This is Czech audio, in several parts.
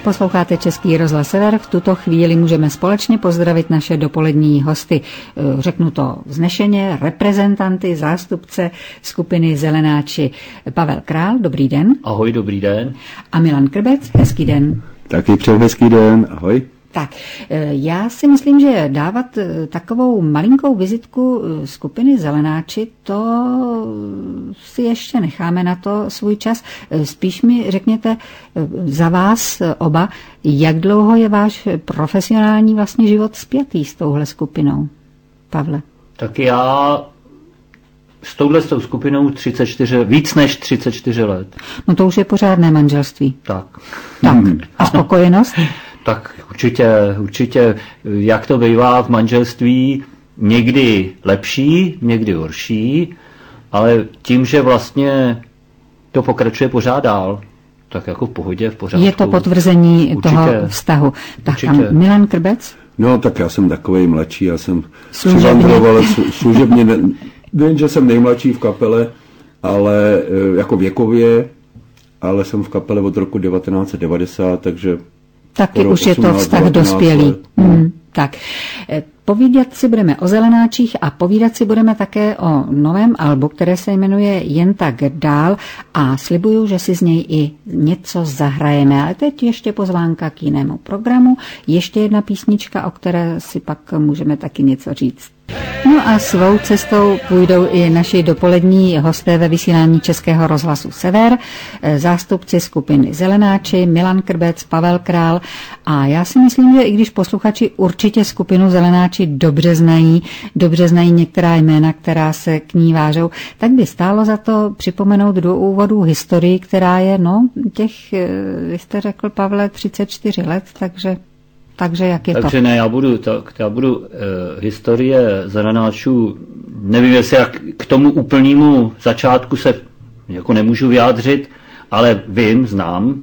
Posloucháte Český rozhlas Sever. V tuto chvíli můžeme společně pozdravit naše dopolední hosty. Řeknu to vznešeně, reprezentanty, zástupce skupiny Zelenáči. Pavel Král, dobrý den. Ahoj, dobrý den. A Milan Krbec, hezký den. Taky přeju hezký den, ahoj. Tak, já si myslím, že dávat takovou malinkou vizitku skupiny Zelenáči, to si ještě necháme na to svůj čas. Spíš mi řekněte za vás oba, jak dlouho je váš profesionální vlastně život spjatý s touhle skupinou? Pavle. Tak já s touhle skupinou víc než 34 let. No to už je pořádné manželství. Tak. A spokojenost? Tak určitě, jak to bývá v manželství, někdy lepší, někdy horší, ale tím, že vlastně to pokračuje pořád dál, tak jako v pohodě, v pořádku. Je to potvrzení toho vztahu. Tak a Milan Krbec? No tak já jsem takovej mladší, já jsem přivandroval služebně, nevím, že jsem nejmladší v kapele, ale jako věkově, ale jsem v kapele od roku 1990, takže taky už je to vztah dospělý. Tak, povídat si budeme o Zelenáčích a povídat si budeme také o novém albu, které se jmenuje Jen tak dál a slibuju, že si z něj i něco zahrajeme. Ale teď ještě pozvánka k jinému programu, ještě jedna písnička, o které si pak můžeme taky něco říct. No a svou cestou půjdou i naši dopolední hosté ve vysílání Českého rozhlasu Sever, zástupci skupiny Zelenáči, Milan Krbec, Pavel Král a já si myslím, že i když posluchači určitě skupinu Zelenáči dobře znají některá jména, která se k ní vážou, tak by stálo za to připomenout do úvodu historii, která je, vy jste řekl, Pavle, 34 let, takže jak je to? Takže ne, já budu historie Zelenáčů, nevím, jestli jak k tomu úplnému začátku se jako nemůžu vyjádřit, ale znám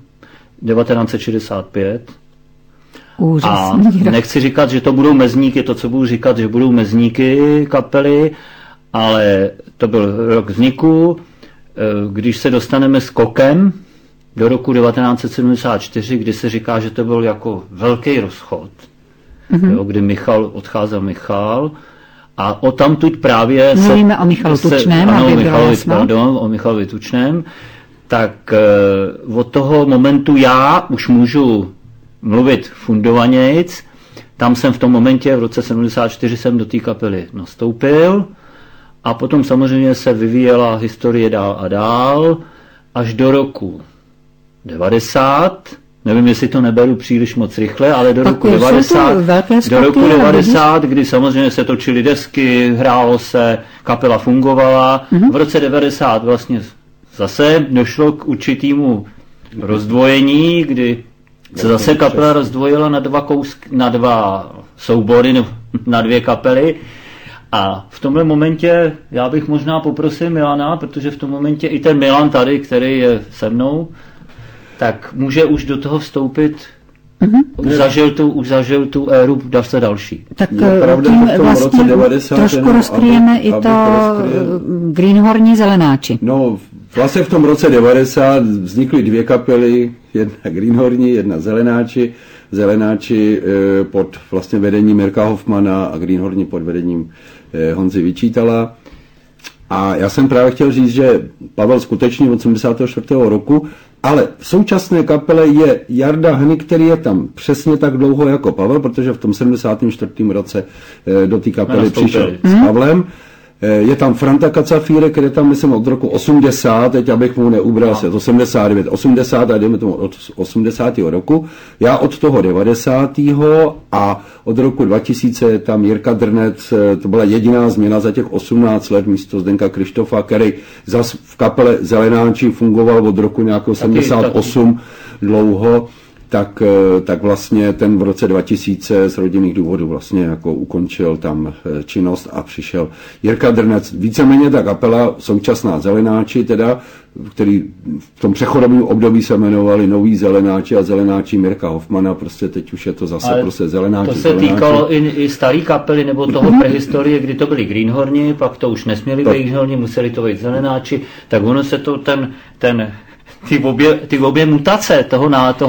1965. Úžasný. A nechci říkat, že to budou mezníky, to, co budu říkat, že budou mezníky kapely, ale to byl rok vzniku, když se dostaneme skokem do roku 1974, kdy se říká, že to byl jako velký rozchod, kdy odcházel Michal a odtamtud právě mluvíme o Michalu Tučném, o Michalovi Tučném, tak od toho momentu já už můžu mluvit fundovanějc, tam jsem v tom momentě, v roce 74 jsem do té kapely nastoupil a potom samozřejmě se vyvíjela historie dál a dál, až do roku 90, nevím, jestli to neberu příliš moc rychle, ale do roku 90, kdy samozřejmě se točily desky, hrálo se, kapela fungovala. V roce 90 vlastně zase došlo k určitému rozdvojení, kdy se zase kapela rozdvojila na dva soubory, na dvě kapely. A v tomhle momentě já bych možná poprosil Milana, protože v tom momentě i ten Milan tady, který je se mnou, tak může už do toho vstoupit. Už zažil tu éru se další. Tak tím vlastně trošku rozkryjeme i to Greenhorní Zelenáči. No, vlastně v tom roce 90 vznikly dvě kapely, jedna Greenhorní, jedna Zelenáči. Zelenáči pod vlastně vedením Mirka Hoffmana a Greenhorní pod vedením Honzy Vyčítala. A já jsem právě chtěl říct, že Pavel skutečně od 74. roku, ale v současné kapele je Jarda Hny, který je tam přesně tak dlouho jako Pavel, protože v tom 74. roce do té kapely přišel s Pavlem. Je tam Franta Kacafíre, který tam, myslím, od roku 80, teď abych mu neubral se, 89, 80 a jdeme tomu od 80. roku. Já od toho 90. a od roku 2000 tam Jirka Drnec, to byla jediná změna za těch 18 let místo Zdenka Krištofa, který zas v kapele Zelenáči fungoval od roku nějakého 78 dlouho. Tak vlastně ten v roce 2000 z rodinných důvodů vlastně jako ukončil tam činnost a přišel Jirka Drnec. Víceméně ta kapela, současná Zelenáči teda, který v tom přechodovém období se jmenovali Noví Zelenáči a Zelenáči Mirka Hoffmana, prostě teď už je to zase prostě Zelenáči. To se týkalo i starý kapely nebo toho prehistorie, kdy to byli Greenhorni, pak to už nesměli být Greenhorni, museli to být Zelenáči, tak ono se to ty obě mutace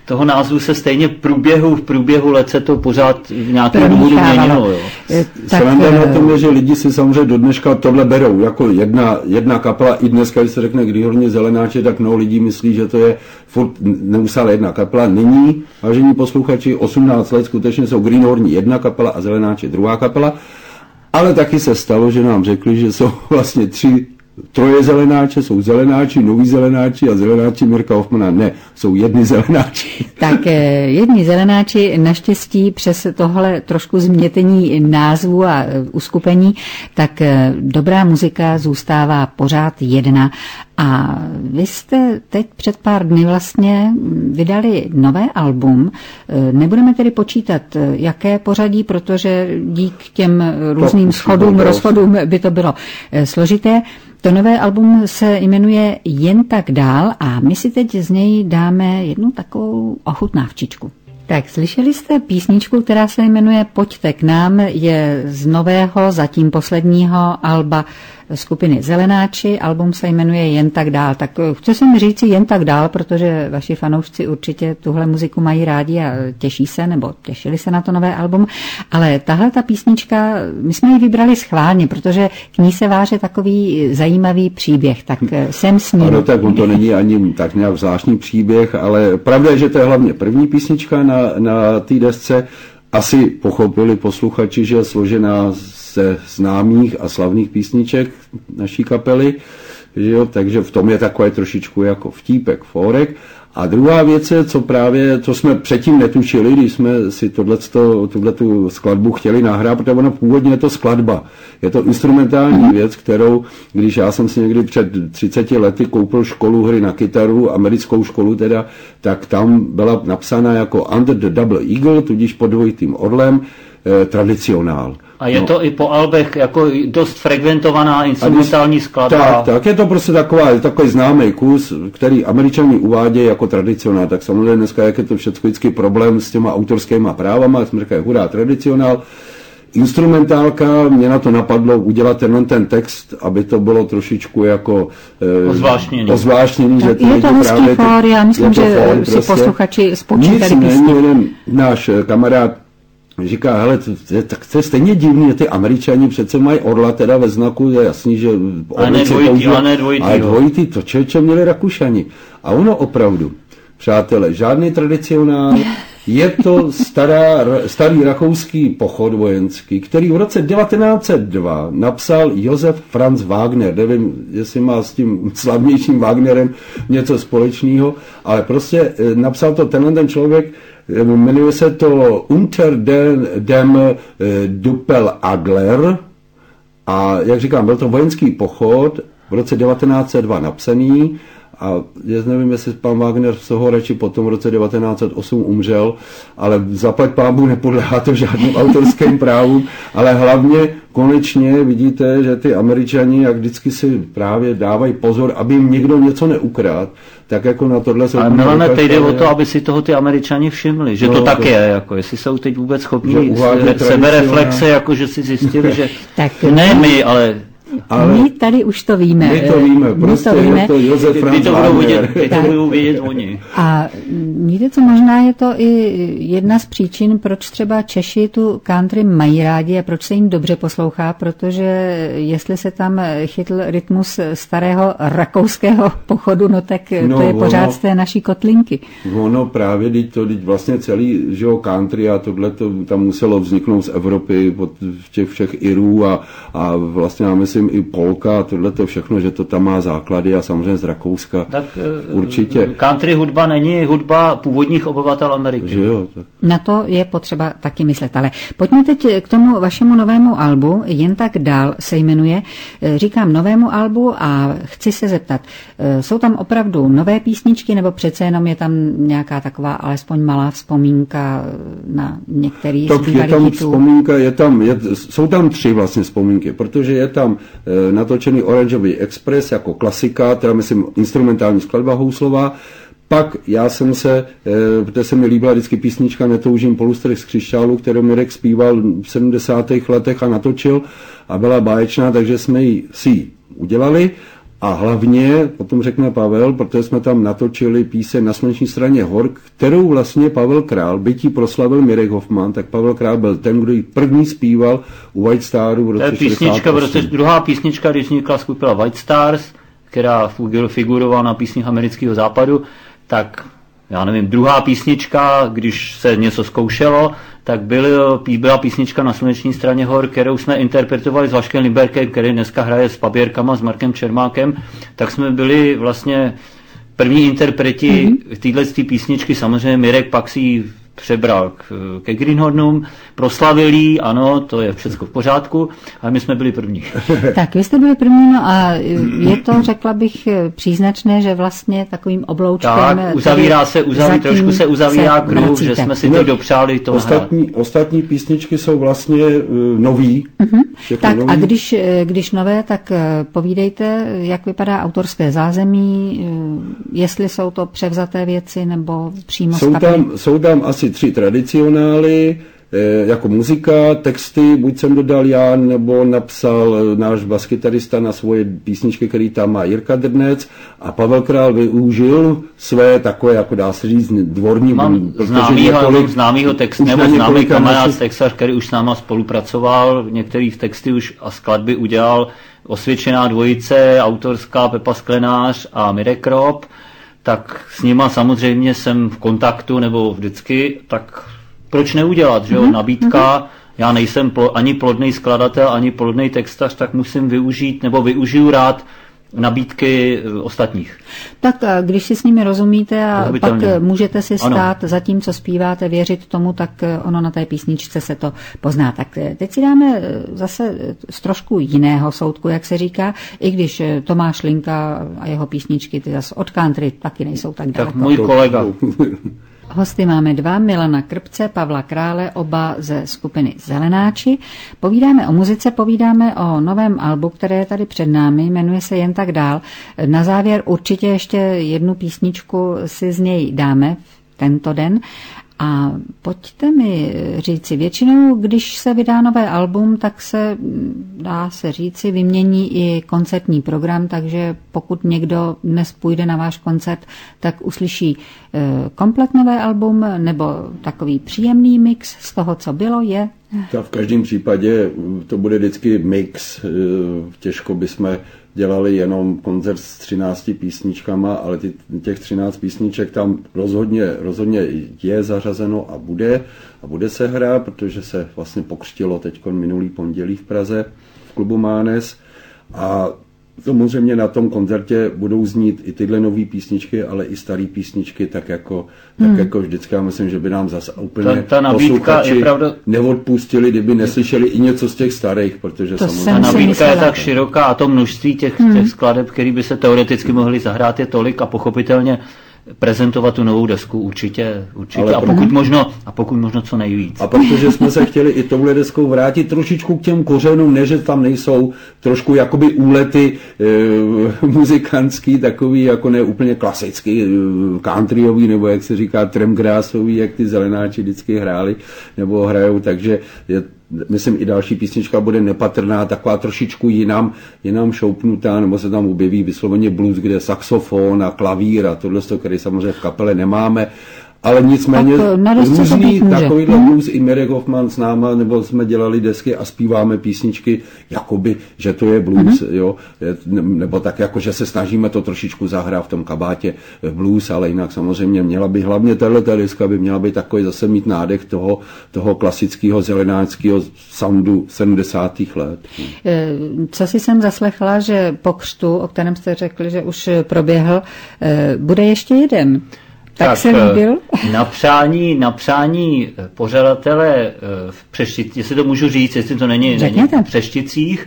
toho názvu se stejně v průběhu let se to pořád v nějakém důvodu měnilo. Sranda na tom je, že lidi si samozřejmě do dneška tohle berou jako jedna kapela. I dneska, když se řekne Greenhorni Zelenáči, tak mnoho lidí myslí, že to je furt neustále jedna kapela. Není, vážení posluchači, 18 let skutečně jsou Greenhorni jedna kapela a Zelenáči druhá kapela. Ale taky se stalo, že nám řekli, že jsou vlastně troje Zelenáče, jsou Zelenáči, noví Zelenáči a Zelenáči Mirka Hoffmana. Ne, jsou jedni Zelenáči. Tak jedni Zelenáči naštěstí přes tohle trošku změtení názvu a uskupení, tak dobrá muzika zůstává pořád jedna. A vy jste teď před pár dny vlastně vydali nové album. Nebudeme tedy počítat, jaké pořadí, protože dík těm různým schodům, rozchodům by to bylo složité. To nové album se jmenuje Jen tak dál a my si teď z něj dáme jednu takovou ochutnávčičku. Tak, slyšeli jste písničku, která se jmenuje Pojďte k nám, je z nového, zatím posledního alba skupiny Zelenáči. Album se jmenuje Jen tak dál. Tak chci si mi říci Jen tak dál, protože vaši fanoušci určitě tuhle muziku mají rádi a těší se, nebo těšili se na to nové album. Ale tahle ta písnička, my jsme ji vybrali schválně, protože k ní se váže takový zajímavý příběh. Tak jsem s ním. Ano, tak on to není ani tak nějak zvláštní příběh, ale pravda je, že to je hlavně první písnička na té desce. Asi pochopili posluchači, že je složená ze známých a slavných písniček naší kapely, že jo? Takže v tom je takové trošičku jako vtípek, fórek. A druhá věc je, co jsme předtím netušili, když jsme si tuhletu skladbu chtěli nahrát, protože ona původně je to skladba. Je to instrumentální věc, kterou, když já jsem si někdy před 30 lety koupil školu hry na kytaru, americkou školu teda, tak tam byla napsána jako Under the Double Eagle, tudíž pod dvojitým orlem, tradicionál. A je to i po albech jako dost frekventovaná instrumentální skladba. Tak, je to prostě takový známý kus, který Američani uvádějí jako tradicionál. Tak samozřejmě dneska, jak je to všechno vždycky problém s těma autorskýma právama, jak jsme říkali, hurá, tradicionál. Instrumentálka, mě na to napadlo udělat ten text, aby to bylo trošičku jako ozvláštnění. Že je to hezký fór, já myslím, že si posluchači spočítali písně. Jeden náš kamarád říká, hele, tak to je stejně divný, ty Američani přece mají orla teda ve znaku, je jasný, že ale dvojitý, to čeče měli Rakušani. A ono opravdu, přátelé, žádný tradicionál, je to starý rakouský pochod vojenský, který v roce 1902 napsal Josef Franz Wagner. Nevím, jestli má s tím slavnějším Wagnerem něco společného, ale prostě napsal to ten člověk, jmenuje se to Unter dem Doppelagler a jak říkám, byl to vojenský pochod v roce 1902 napsaný a já nevím, jestli pan Wagner z toho radši potom v roce 1908 umřel, ale zaplať pámu nepodléhá to žádným autorským právům, ale hlavně konečně vidíte, že ty Američani, jak vždycky si právě dávají pozor, aby jim někdo něco neukradl, tak jako na tohle se... Ale Milane, teď jde o to, aby si toho ty Američani všimli, že to tak je, jako jestli jsou teď vůbec schopni sebereflexe, jako že si zjistili, že ne my, ale my tady už to víme. My to víme, prostě je to Josef Franz Wagner. To budou vědět oni. A víte co, možná je to i jedna z příčin, proč třeba Češi tu country mají rádi a proč se jim dobře poslouchá, protože jestli se tam chytl rytmus starého rakouského pochodu, no tak to je pořád z té naší kotlinky. Ono právě, teď vlastně celý, že jo, country a tohle to tam muselo vzniknout z Evropy od těch všech Irů a vlastně já myslím i polka a tohleto všechno, že to tam má základy a samozřejmě z Rakouska. Tak určitě. Country hudba není hudba původních obyvatel Ameriky. Že jo, tak. Na to je potřeba taky myslet. Ale pojďme teď k tomu vašemu novému albu, Jen tak dál se jmenuje. Říkám novému albu a chci se zeptat, jsou tam opravdu nové písničky nebo přece jenom je tam nějaká taková alespoň malá vzpomínka na některý z bývalých hitů? Vzpomínka, jsou tam 3 vlastně vzpomínky, protože je tam natočený Oranžový Express jako klasika, teda myslím instrumentální skladba houslová. Pak já jsem protože se mi líbila vždycky písnička Netoužím po lustrech z křišťálu, kterou Mirek zpíval v 70. letech a natočil a byla báječná, takže jsme si ji udělali. A hlavně, potom řekne Pavel, protože jsme tam natočili píseň Na sluneční straně hor, kterou vlastně Pavel Král, byť ji proslavil Mirek Hoffman, tak Pavel Král byl ten, kdo ji první zpíval u White Staru v roce 68. Druhá písnička, když vznikla skupina White Stars, která figurovala na písních Amerického západu, tak já nevím, druhá písnička, když se něco zkoušelo, tak byla písnička Na sluneční straně hor, kterou jsme interpretovali s Vaškem Limberkem, který dneska hraje s Paběrkama, s Markem Čermákem, tak jsme byli vlastně první interpreti této písničky. Samozřejmě Mirek pak si ji přebral ke Greenhornům, proslavil jí, ano, to je všechno v pořádku, ale my jsme byli první. Tak, vy jste byli první, no a je to, řekla bych, příznačné, že vlastně takovým obloučkem... Tak, trošku se uzavírá kruh, že jsme si to dopřáli to Ostatní písničky jsou vlastně nový. Tak nový. A když nové, tak povídejte, jak vypadá autorské zázemí, jestli jsou to převzaté věci, nebo přímo jsou tam asi 3 tradicionály, jako muzika, texty, buď jsem dodal já, nebo napsal náš baskytarista na svoje písničky, který tam má Jirka Drnec, a Pavel Král využil své takové, jako dá se říct, dvorní... Mám známýho textu, nebo známý kamarád textař, který už s náma spolupracoval, některých texty už a skladby udělal, osvědčená dvojice, autorská Pepa Sklenář a Mirek Krop, tak s nima samozřejmě jsem v kontaktu, nebo vždycky, tak proč neudělat, že jo, nabídka, já nejsem ani plodný skladatel, ani plodný textař, tak musím využít, nebo využiju rád nabídky ostatních. Tak když si s nimi rozumíte a pak můžete si stát za tím, co zpíváte, věřit tomu, tak ono na té písničce se to pozná. Tak teď si dáme zase z trošku jiného soudku, jak se říká, i když Tomáš Linka a jeho písničky ty zase od country taky nejsou tak daleko. Tak můj kolega. Hosty máme 2, Milana Krpce, Pavla Krále, oba ze skupiny Zelenáči. Povídáme o muzice, povídáme o novém albu, které je tady před námi, jmenuje se Jen tak dál. Na závěr určitě ještě jednu písničku si z něj dáme tento den. A pojďte mi říci, většinou, když se vydá nové album, tak se, dá se říci, vymění i koncertní program, takže pokud někdo dnes půjde na váš koncert, tak uslyší komplet nové album nebo takový příjemný mix z toho, co bylo, je? Tak v každém případě to bude vždycky mix, těžko bychom dělali jenom koncert s 13 písničkama, ale těch 13 písniček tam rozhodně je zařazeno a bude se hrát, protože se vlastně pokřtilo teď minulý pondělí v Praze v klubu Mánes, a samozřejmě na tom koncertě budou znít i tyhle nové písničky, ale i staré písničky, tak jako vždycky. Já myslím, že by nám zase úplně ta nabídka je pravda... neodpustili, kdyby neslyšeli i něco z těch starých, protože samozřejmě... Ta nabídka je tak široká a to množství těch skladeb, které by se teoreticky mohly zahrát, je tolik, a pochopitelně prezentovat tu novou desku určitě a pokud možno co nejvíc. A protože jsme se chtěli i touhle deskou vrátit trošičku k těm kořenům, ne, že tam nejsou trošku jakoby úlety muzikantský, takový jako ne úplně klasický, countryový, nebo jak se říká tramgrassový, jak ty Zelenáči vždycky hráli nebo hrajou, takže myslím, i další písnička bude nepatrná, taková trošičku jinam šoupnutá, nebo se tam objeví vysloveně blues, kde je saxofon a klavír a tohle, který samozřejmě v kapele nemáme. Ale nicméně různý takovýhle blues, i Mirek Hoffman s náma, nebo jsme dělali desky a zpíváme písničky, jakoby, že to je blues, jo, nebo tak jako, že se snažíme to trošičku zahrát v tom kabátě blues, ale jinak samozřejmě měla by, hlavně tato deska by měla být takový zase mít nádech toho klasického zelenáckého soundu 70. let. Co si jsem zaslechla, že po křtu, o kterém jste řekli, že už proběhl, bude ještě jeden. Tak se líbil? Na přání pořadatele v Přešticích, jestli to můžu říct, jestli to není v Přešticích,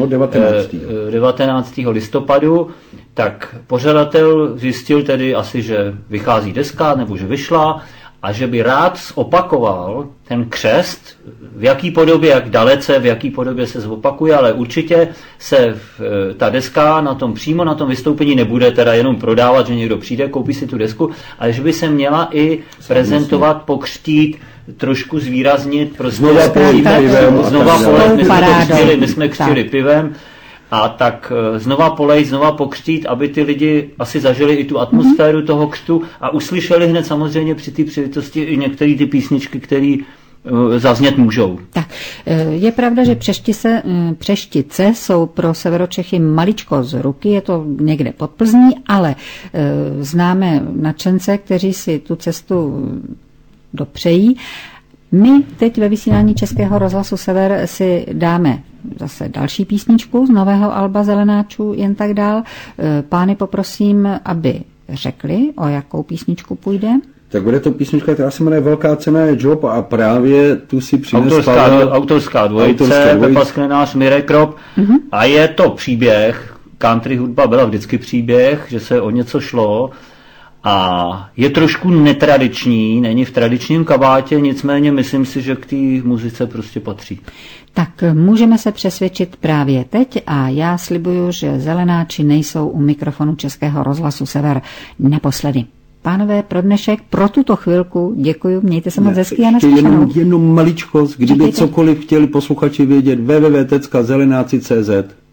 19. listopadu, tak pořadatel zjistil tedy asi, že vychází deska, nebo že vyšla, a že by rád zopakoval ten křest, v jaký podobě, jak dalece, v jaký podobě se zopakuje, ale určitě se ta deska přímo na tom vystoupení nebude teda jenom prodávat, že někdo přijde, koupí si tu desku, ale že by se měla i prezentovat, pokřtít, trošku zvýraznit, prostě znova polejt, my jsme křtili pivem, a tak znova polejt, znova pokřtít, aby ty lidi asi zažili i tu atmosféru toho křtu a uslyšeli hned samozřejmě při té příležitosti i některé ty písničky, které zaznět můžou. Tak, je pravda, že Přeštice jsou pro Severočechy maličko z ruky, je to někde pod Plzní, ale známe nadšence, kteří si tu cestu dopřejí. My teď ve vysílání Českého rozhlasu Sever si dáme zase další písničku z nového alba Zelenáčů, jen tak dál. Pány poprosím, aby řekli, o jakou písničku půjde. Tak bude to písnička, která se jmenuje Velká cena je job a právě tu si přinesl autorská dvojice, Pepa Sklenář, Mirek Krop a je to příběh, country hudba byla vždycky příběh, že se o něco šlo a je trošku netradiční, není v tradičním kabátě, nicméně myslím si, že k té muzice prostě patří. Tak můžeme se přesvědčit právě teď a já slibuju, že Zelenáči nejsou u mikrofonu Českého rozhlasu Sever naposledy. Pánové, pro dnešek, pro tuto chvilku děkuji, mějte se moc hezky a naslyšenou. Jenom maličkost, kdyby cokoliv chtěli posluchači vědět, www.zelenáci.cz